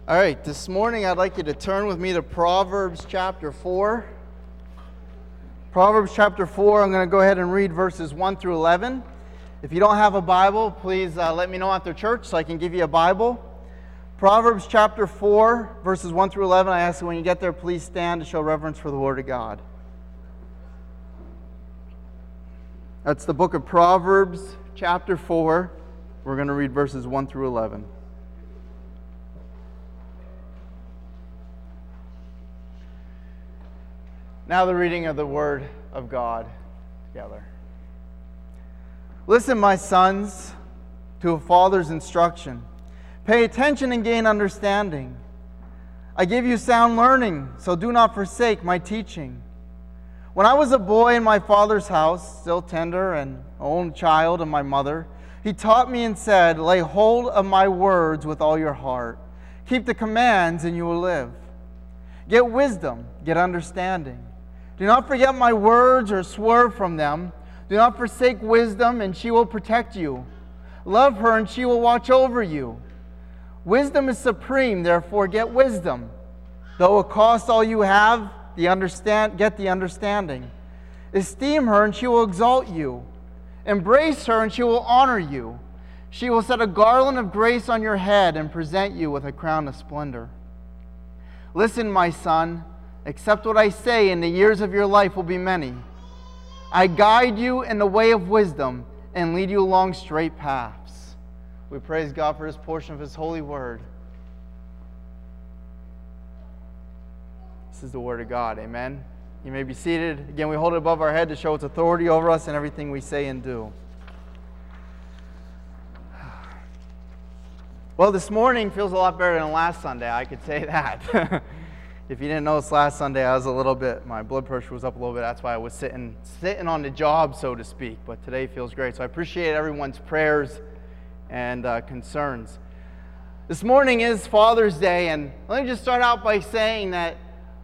All right, this morning I'd like you to turn with me to Proverbs chapter 4. Proverbs chapter 4, I'm going to go ahead and read verses 1 through 11. If you don't have a Bible, please let me know after church so I can give you a Bible. Proverbs chapter 4, verses 1 through 11. I ask that when you get there, please stand to show reverence for the Word of God. That's the book of Proverbs chapter 4. We're going to read verses 1 through 11. Now the reading of the Word of God together. Listen, my sons, to a father's instruction. Pay attention and gain understanding. I give you sound learning, so do not forsake my teaching. When I was a boy in my father's house, still tender and only child of my mother, he taught me and said, lay hold of my words with all your heart. Keep the commands and you will live. Get wisdom, get understanding. Do not forget my words or swerve from them. Do not forsake wisdom, and she will protect you. Love her, and she will watch over you. Wisdom is supreme, therefore get wisdom. Though it cost all you have, get the understanding. Esteem her, and she will exalt you. Embrace her, and she will honor you. She will set a garland of grace on your head and present you with a crown of splendor. Listen, my son, accept what I say, and the years of your life will be many. I guide you in the way of wisdom and lead you along straight paths. We praise God for this portion of His holy word. This is the word of God. Amen. You may be seated. Again, we hold it above our head to show its authority over us in everything we say and do. Well, this morning feels a lot better than last Sunday. I could say that. If you didn't notice, last Sunday I was my blood pressure was up a little bit. That's why I was sitting on the job, so to speak. But today feels great. So I appreciate everyone's prayers and concerns. This morning is Father's Day, and let me just start out by saying that,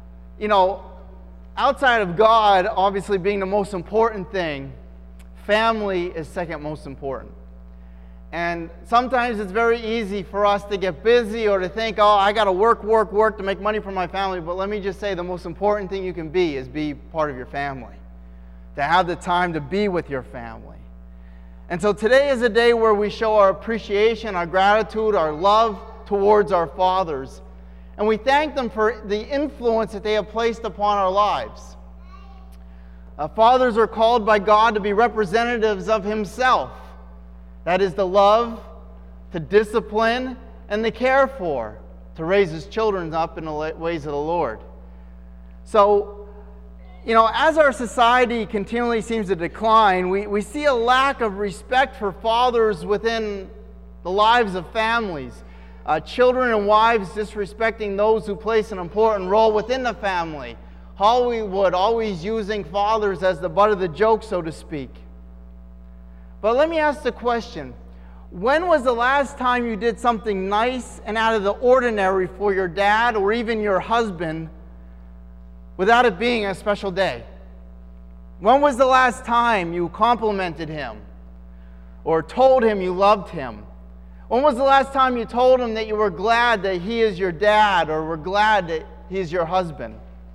outside of God obviously being the most important thing, family is second most important. And sometimes it's very easy for us to get busy or to think, I got to work to make money for my family. But let me just say, the most important thing you can be is be part of your family. To have the time to be with your family. And so today is a day where we show our appreciation, our gratitude, our love towards our fathers. And we thank them for the influence that they have placed upon our lives. Fathers are called by God to be representatives of Himself. That is to love, to discipline, and to care for, to raise His children up in the ways of the Lord. So, as our society continually seems to decline, we see a lack of respect for fathers within the lives of families. Children and wives disrespecting those who place an important role within the family. Hollywood always using fathers as the butt of the joke, so to speak. But let me ask the question, when was the last time you did something nice and out of the ordinary for your dad or even your husband without it being a special day? When was the last time you complimented him or told him you loved him? When was the last time you told him that you were glad that he is your dad or were glad that he is your husband?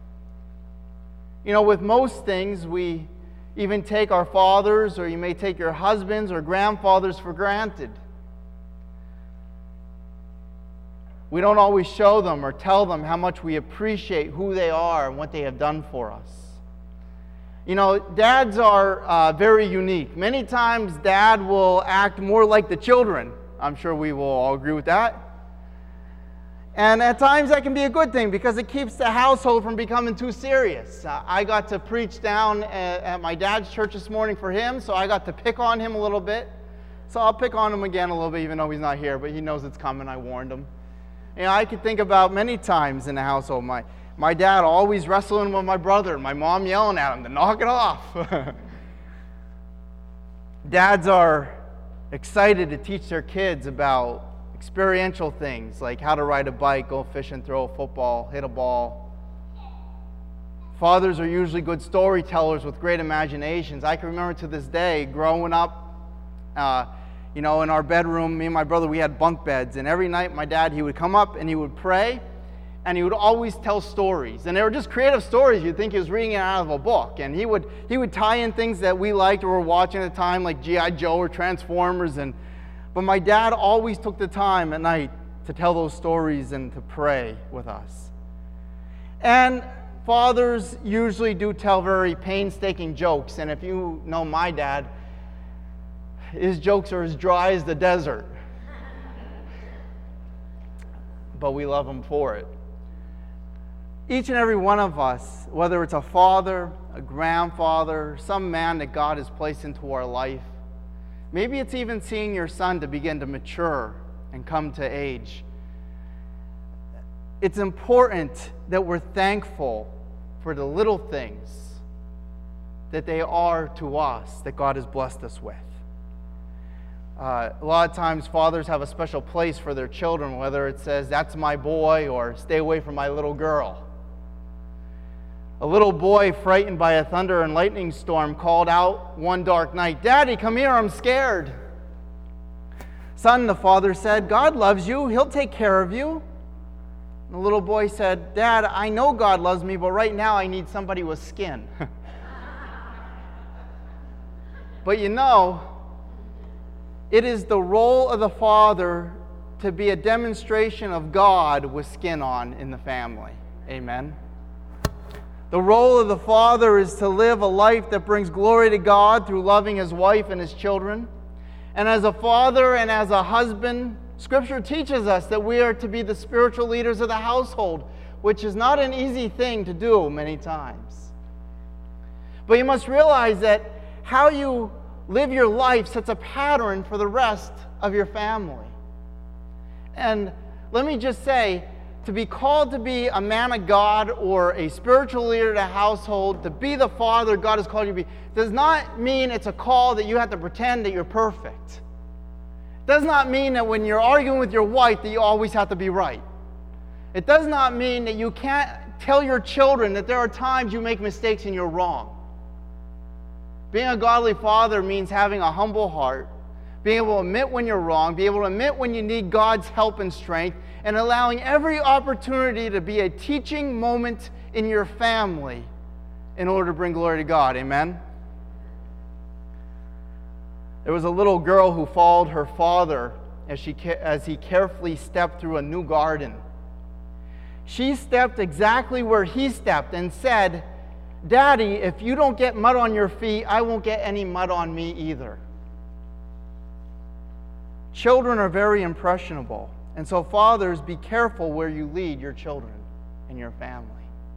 With most things, we even take our fathers, or you may take your husbands or grandfathers for granted. We don't always show them or tell them how much we appreciate who they are and what they have done for us. Dads are very unique. Many times, dad will act more like the children. I'm sure we will all agree with that. And at times that can be a good thing because it keeps the household from becoming too serious. I got to preach down at my dad's church this morning for him, so I got to pick on him a little bit. So I'll pick on him again a little bit, even though he's not here, but he knows it's coming. I warned him. I could think about many times in the household, my dad always wrestling with my brother, my mom yelling at him to knock it off. Dads are excited to teach their kids about experiential things like how to ride a bike, go fishing, throw a football, hit a ball. Fathers are usually good storytellers with great imaginations. I can remember to this day growing up, in our bedroom, me and my brother, we had bunk beds. And every night, my dad, he would come up and he would pray. And he would always tell stories. And they were just creative stories. You'd think he was reading it out of a book. And he would tie in things that we liked or were watching at the time, like G.I. Joe or Transformers. But my dad always took the time at night to tell those stories and to pray with us. And fathers usually do tell very painstaking jokes. And if you know my dad, his jokes are as dry as the desert. But we love him for it. Each and every one of us, whether it's a father, a grandfather, some man that God has placed into our life, maybe it's even seeing your son to begin to mature and come to age. It's important that we're thankful for the little things that they are to us, that God has blessed us with. A lot of times fathers have a special place for their children, whether it says, "That's my boy," or "Stay away from my little girl." A little boy frightened by a thunder and lightning storm called out one dark night, "Daddy, come here, I'm scared." "Son," the father said, "God loves you. He'll take care of you." And the little boy said, "Dad, I know God loves me, but right now I need somebody with skin." But it is the role of the father to be a demonstration of God with skin on in the family. Amen. The role of the father is to live a life that brings glory to God through loving his wife and his children. And as a father and as a husband, Scripture teaches us that we are to be the spiritual leaders of the household, which is not an easy thing to do many times. But you must realize that how you live your life sets a pattern for the rest of your family. And let me just say, to be called to be a man of God or a spiritual leader of the household, to be the father God has called you to be, does not mean it's a call that you have to pretend that you're perfect. It does not mean that when you're arguing with your wife that you always have to be right. It does not mean that you can't tell your children that there are times you make mistakes and you're wrong. Being a godly father means having a humble heart, being able to admit when you're wrong, being able to admit when you need God's help and strength, and allowing every opportunity to be a teaching moment in your family in order to bring glory to God. Amen? There was a little girl who followed her father as he carefully stepped through a new garden. She stepped exactly where he stepped and said, "Daddy, if you don't get mud on your feet, I won't get any mud on me either." Children are very impressionable. And so fathers, be careful where you lead your children and your family.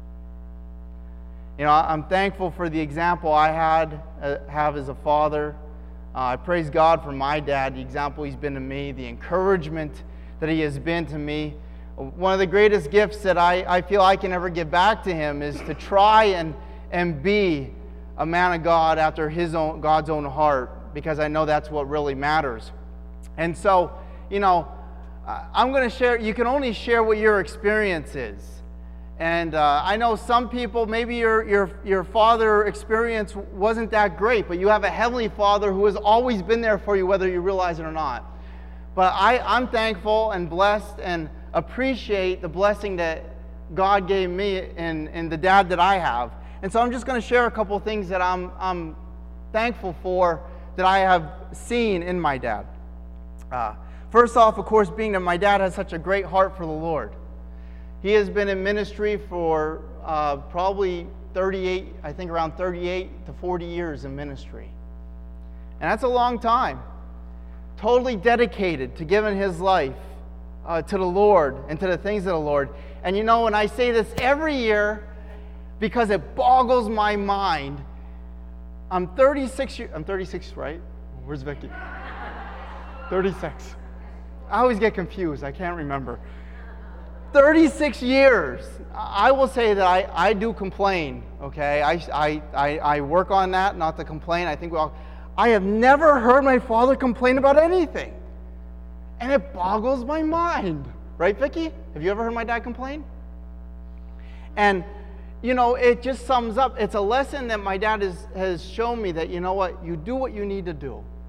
I'm thankful for the example I have as a father. I praise God for my dad, the example he's been to me, the encouragement that he has been to me. One of the greatest gifts that I feel I can ever give back to him is to try and be a man of God after God's own heart, because I know that's what really matters. And so, I'm going to share, you can only share what your experience is. And I know some people, maybe your father experience wasn't that great, but you have a heavenly Father who has always been there for you, whether you realize it or not. But I'm thankful and blessed and appreciate the blessing that God gave me and the dad that I have. And so I'm just going to share a couple of things that I'm thankful for that I have seen in my dad. First off, of course, being that my dad has such a great heart for the Lord. He has been in ministry for probably around 38 to 40 years in ministry. And that's a long time. Totally dedicated to giving his life to the Lord and to the things of the Lord. And and I say this every year because it boggles my mind. I'm 36, right? Where's Vicky? 36. I always get confused. I can't remember. 36 years. I will say that I do complain, okay? I work on that, not to complain. I have never heard my father complain about anything. And it boggles my mind. Right, Vicky? Have you ever heard my dad complain? And, it just sums up. It's a lesson that my dad has shown me that, you do what you need to do.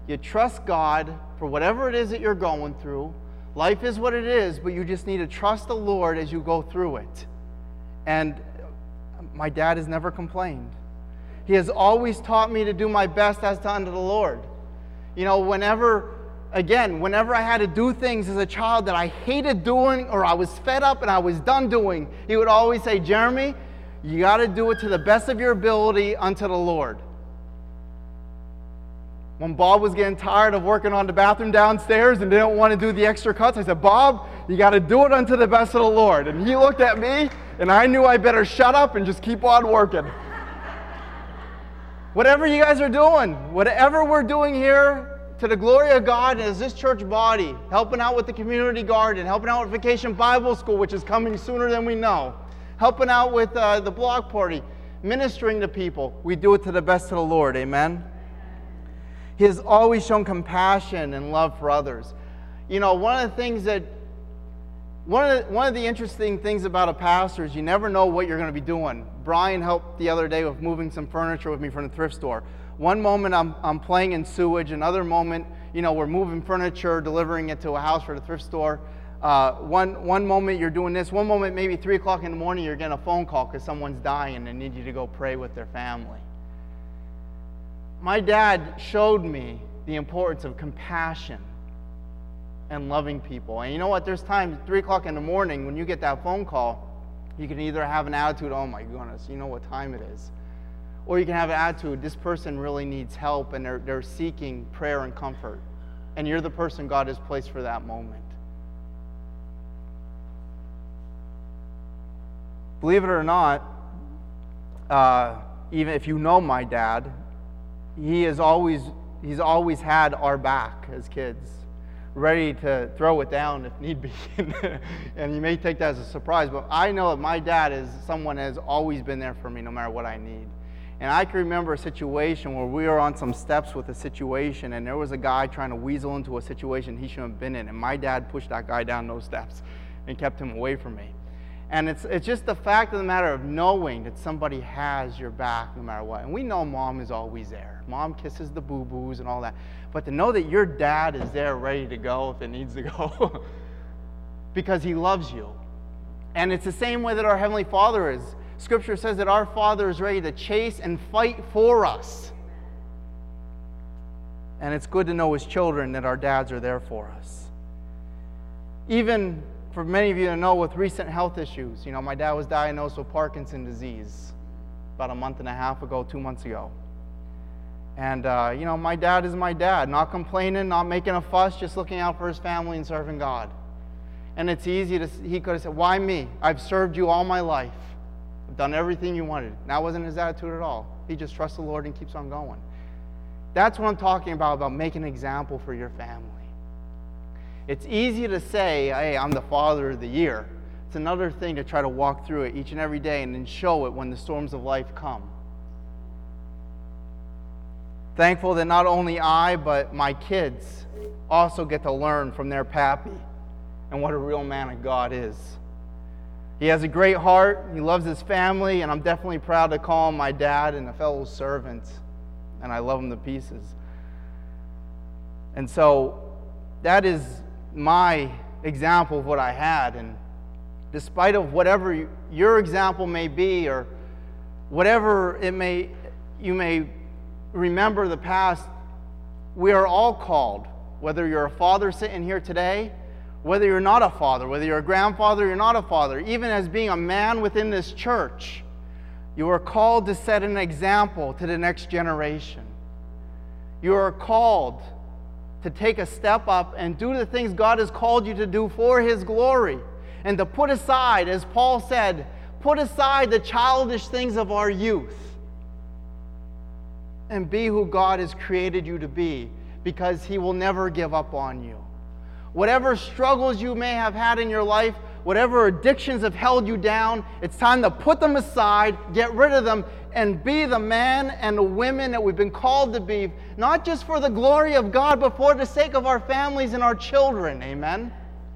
You trust God for whatever it is that you're going through. Life is what it is, but you just need to trust the Lord as you go through it. And my dad has never complained. He has always taught me to do my best as to unto the Lord. You know, whenever I had to do things as a child that I hated doing or I was fed up and I was done doing, he would always say, Jeremy, you got to do it to the best of your ability unto the Lord. When Bob was getting tired of working on the bathroom downstairs and didn't want to do the extra cuts, I said, Bob, you got to do it unto the best of the Lord. And he looked at me, and I knew I better shut up and just keep on working. Whatever you guys are doing, whatever we're doing here, to the glory of God as this church body, helping out with the community garden, helping out with Vacation Bible School, which is coming sooner than we know, helping out with the block party, ministering to people, we do it to the best of the Lord. Amen? He has always shown compassion and love for others. You know, one of the interesting things about a pastor is you never know what you're going to be doing. Brian helped the other day with moving some furniture with me from the thrift store. One moment I'm playing in sewage, another moment, you know, we're moving furniture, delivering it to a house for the thrift store. One moment you're doing this, one moment maybe 3 o'clock in the morning you're getting a phone call because someone's dying and they need you to go pray with their family. My dad showed me the importance of compassion and loving people. And you know what? There's times, 3 o'clock in the morning, when you get that phone call, you can either have an attitude, oh my goodness, you know what time it is. Or you can have an attitude, this person really needs help and they're seeking prayer and comfort. And you're the person God has placed for that moment. Believe it or not, even if you know my dad, he's always had our back as kids, ready to throw it down if need be. And you may take that as a surprise, but I know that my dad is someone that has always been there for me no matter what I need. And I can remember a situation where we were on some steps with a situation and there was a guy trying to weasel into a situation he shouldn't have been in, and my dad pushed that guy down those steps and kept him away from me. And it's just the fact of the matter of knowing that somebody has your back no matter what. And we know Mom is always there. Mom kisses the boo-boos and all that. But to know that your dad is there ready to go if it needs to go because he loves you. And it's the same way that our Heavenly Father is. Scripture says that our Father is ready to chase and fight for us. And it's good to know as children that our dads are there for us. Even for many of you to know with recent health issues, you know, my dad was diagnosed with Parkinson's disease about a month and a half ago, 2 months ago. And, you know, my dad is my dad, not complaining, not making a fuss, just looking out for his family and serving God. And it's easy he could have said, why me? I've served you all my life. I've done everything you wanted. And that wasn't his attitude at all. He just trusts the Lord and keeps on going. That's what I'm talking about making an example for your family. It's easy to say, hey, I'm the father of the year. It's another thing to try to walk through it each and every day and then show it when the storms of life come. Thankful that not only I, but my kids also get to learn from their pappy and what a real man of God is. He has a great heart, he loves his family, and I'm definitely proud to call him my dad and a fellow servant, and I love him to pieces. And so that is my example of what I had, and despite of whatever your example may be or whatever you may remember the past, we are all called, whether you're a father sitting here today, whether you're not a father, whether you're a grandfather, you're not a father, even as being a man within this church, you are called to set an example to the next generation. You are called to take a step up and do the things God has called you to do for His glory, and to put aside, as Paul said, put aside the childish things of our youth and be who God has created you to be, because He will never give up on you. Whatever struggles you may have had in your life, whatever addictions have held you down, it's time to put them aside, get rid of them, and be the man and the women that we've been called to be, not just for the glory of God, but for the sake of our families and our children. Amen?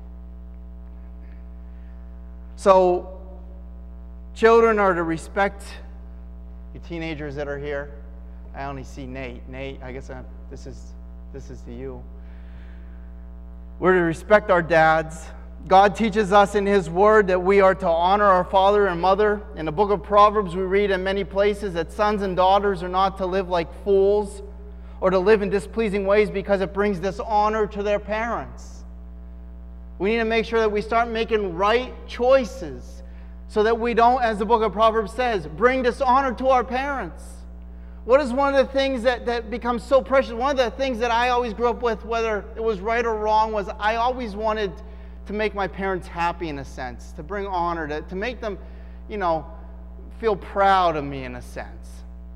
So, children are to respect you teenagers that are here. I only see Nate. Nate, I guess this is this is to you. We're to respect our dads. God teaches us in His Word that we are to honor our father and mother. In the book of Proverbs, we read in many places that sons and daughters are not to live like fools or to live in displeasing ways because it brings dishonor to their parents. We need to make sure that we start making right choices so that we don't, as the book of Proverbs says, bring dishonor to our parents. What is one of the things that becomes so precious? One of the things that I always grew up with, whether it was right or wrong, was I always wanted to make my parents happy in a sense, to bring honor, to make them, feel proud of me in a sense.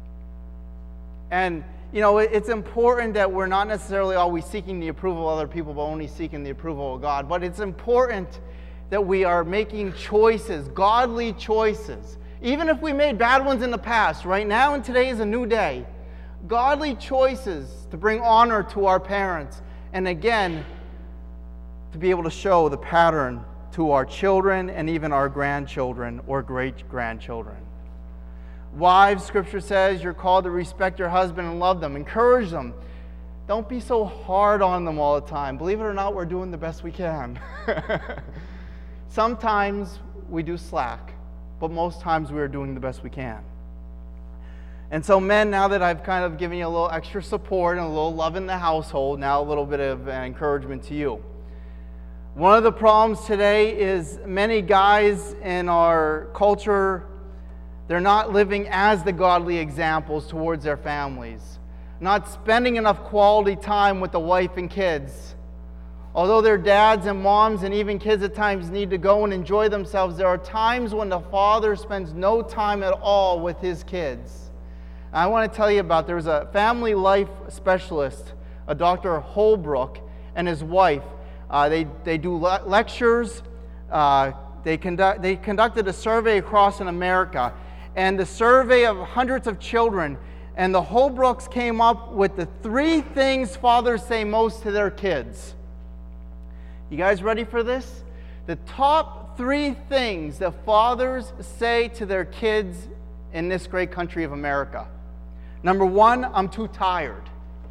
And, it's important that we're not necessarily always seeking the approval of other people, but only seeking the approval of God. But it's important that we are making choices, godly choices. Even if we made bad ones in the past, right now and today is a new day. Godly choices to bring honor to our parents. And again, to be able to show the pattern to our children and even our grandchildren or great-grandchildren. Wives, Scripture says, you're called to respect your husband and love them. Encourage them. Don't be so hard on them all the time. Believe it or not, we're doing the best we can. Sometimes we do slack, but most times we are doing the best we can. And so men, now that I've kind of given you a little extra support and a little love in the household, now a little bit of encouragement to you. One of the problems today is many guys in our culture, they're not living as the godly examples towards their families, not spending enough quality time with the wife and kids. Although their dads and moms and even kids at times need to go and enjoy themselves, there are times when the father spends no time at all with his kids. And I want to tell you there was a family life specialist, a Dr. Holbrook, and his wife. They do lectures. They conducted a survey across in America, and the survey of hundreds of children, and the Holbrooks came up with the 3 things fathers say most to their kids. You guys ready for this? The top 3 things that fathers say to their kids in this great country of America. Number 1, I'm too tired.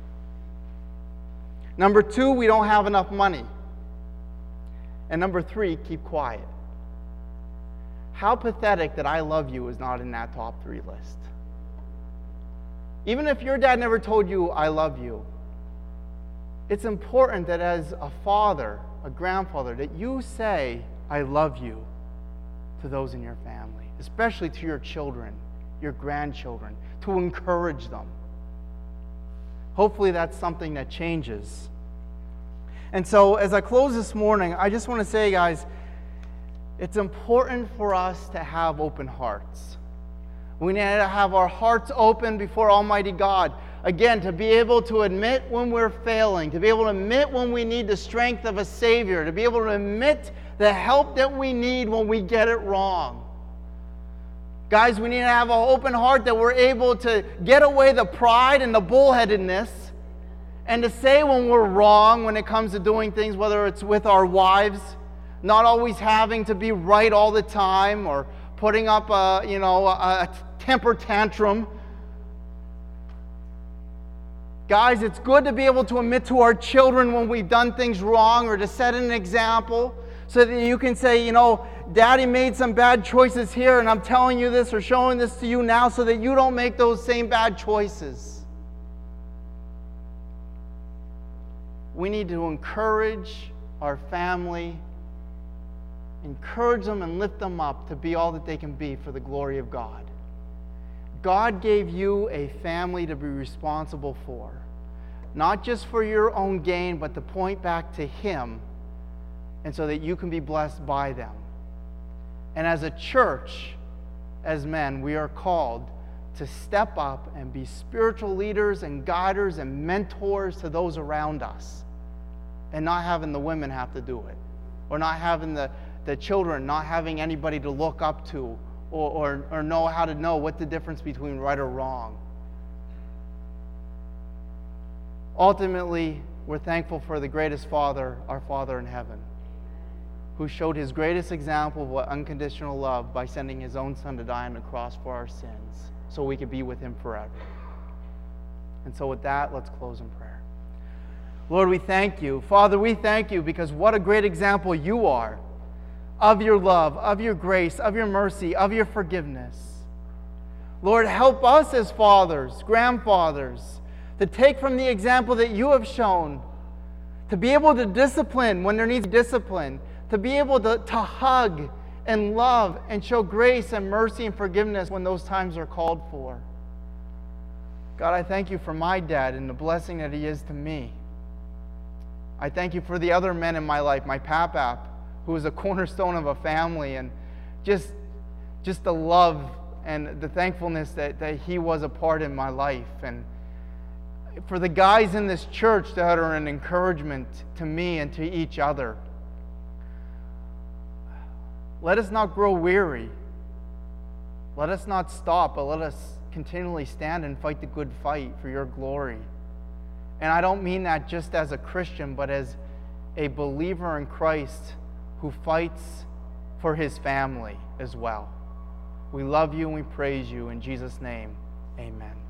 Number 2, we don't have enough money. And number 3, keep quiet. How pathetic that I love you is not in that top 3 list. Even if your dad never told you, I love you, it's important that as a father, a grandfather, that you say, I love you to those in your family, especially to your children, your grandchildren, to encourage them. Hopefully that's something that changes. And so as I close this morning, I just want to say, guys, it's important for us to have open hearts. We need to have our hearts open before Almighty God. Again, to be able to admit when we're failing, to be able to admit when we need the strength of a Savior, to be able to admit the help that we need when we get it wrong. Guys, we need to have an open heart that we're able to get away the pride and the bullheadedness and to say when we're wrong when it comes to doing things, whether it's with our wives, not always having to be right all the time or putting up a temper tantrum. Guys, it's good to be able to admit to our children when we've done things wrong or to set an example so that you can say, Daddy made some bad choices here and I'm telling you this or showing this to you now so that you don't make those same bad choices. We need to encourage our family, encourage them and lift them up to be all that they can be for the glory of God. God gave you a family to be responsible for, not just for your own gain, but to point back to Him, and so that you can be blessed by them. And as a church, as men, we are called to step up and be spiritual leaders and guiders and mentors to those around us, and not having the women have to do it, or not having the children, not having anybody to look up to, or know how to know what the difference between right or wrong. Ultimately, we're thankful for the greatest Father, our Father in heaven, who showed His greatest example of what unconditional love by sending His own Son to die on the cross for our sins so we could be with Him forever. And so with that, let's close in prayer. Lord, we thank you. Father, we thank you because what a great example you are of your love, of your grace, of your mercy, of your forgiveness. Lord, help us as fathers, grandfathers, to take from the example that you have shown, to be able to discipline when there needs discipline, to be able to hug and love and show grace and mercy and forgiveness when those times are called for. God, I thank you for my dad and the blessing that he is to me. I thank you for the other men in my life, my pap, who is a cornerstone of a family, and just the love and the thankfulness that he was a part in my life. And for the guys in this church that are an encouragement to me and to each other. Let us not grow weary. Let us not stop, but let us continually stand and fight the good fight for your glory. And I don't mean that just as a Christian, but as a believer in Christ who fights for his family as well. We love you and we praise you. In Jesus' name, amen.